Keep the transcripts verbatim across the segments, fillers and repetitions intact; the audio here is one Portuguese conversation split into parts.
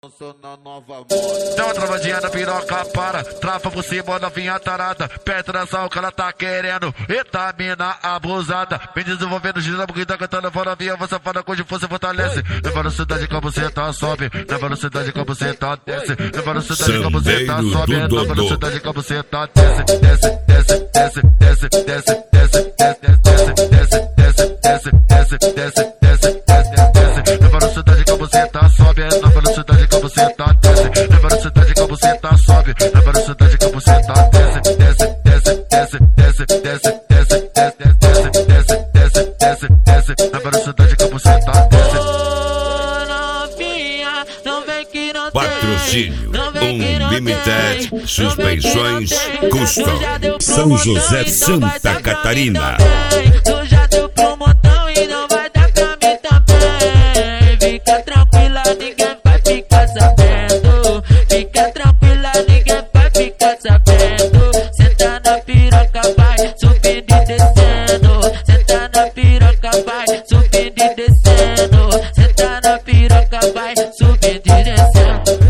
Na nova moda. Dá uma travadinha na piroca, para. Trava por cima, novinha tarada. Perto da sal que ela tá querendo. Eita, mina abusada. Vem desenvolvendo, gira porque tá cantando fora via. Você fala com de força fortalece. Na velocidade que você tá, sobe. Na velocidade que você tá, desce. Na velocidade que você tá, sobe. Na velocidade que você tá, desce. Desce, desce, desce, desce, desce, desce, desce, desce, desce, desce, desce, desce, desce, desce, desce. Na velocidade que você tá, sobe. Na velocidade que você tá, desce. Na velocidade que você tá, sobe. Na velocidade que você tá, desce, desce, desce, desce, desce, desce, desce, desce, desce, desce, desce, desce. Na velocidade que você tá, desce. Novinha, não vem que não tem. Patrocínio Unlimited Suspensões Custom São José, Santa Catarina. Tu já deu pro montão e não vai dar pra mim também. Fica tranquila, ninguém vai ficar sabendo. Fica tranquila, ninguém vai ficar sabendo. Senta na piroca, vai subindo e descendo. Senta na piroca, vai subindo e descendo. Senta na piroca, vai subindo e descendo.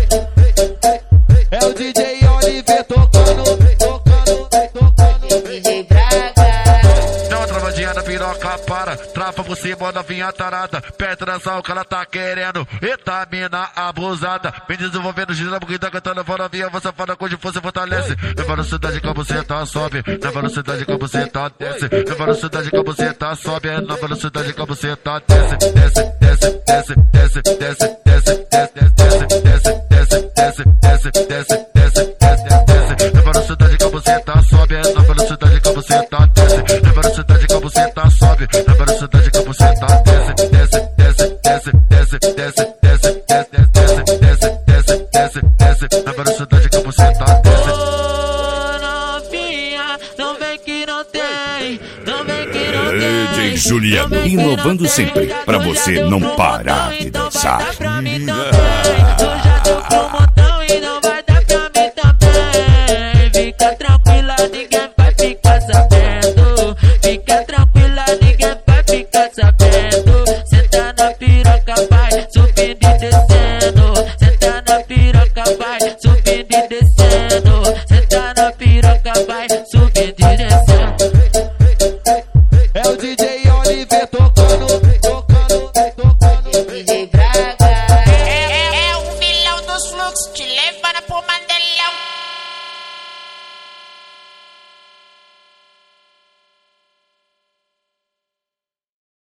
É o D J Oliver tocando, tocando, tocando. D J Braga. Dá uma travadinha na piroca, para. Trava por cima, novinha tarada. Perto da sal que ela tá querendo. Eita, mina abusada. Vem desenvolvendo, gira porque tá cantando fora via. Você fala com de força fortalece. Na velocidade que você tá, sobe. Na velocidade que você tá, desce. Na velocidade que você tá, sobe. Na velocidade que você tá, desce. Desce, desce, desce, desce, desce, desce, desce, desce, desce, desce, desce, desce, desce, desce, desce. Na velocidade que você tá, sobe. Na velocidade que você tá, desce. Na velocidade que você tá, sobe. Na velocidade que você tá, desce, desce, desce, desce, desce, desce, desce, desce, desce, desce, desce, desce. Na velocidade que você tá, desce. Novinha, não vem que não tem. Não vem que não tem. D J Juliano, inovando sempre, pra você não parar de dançar. Pra mim também.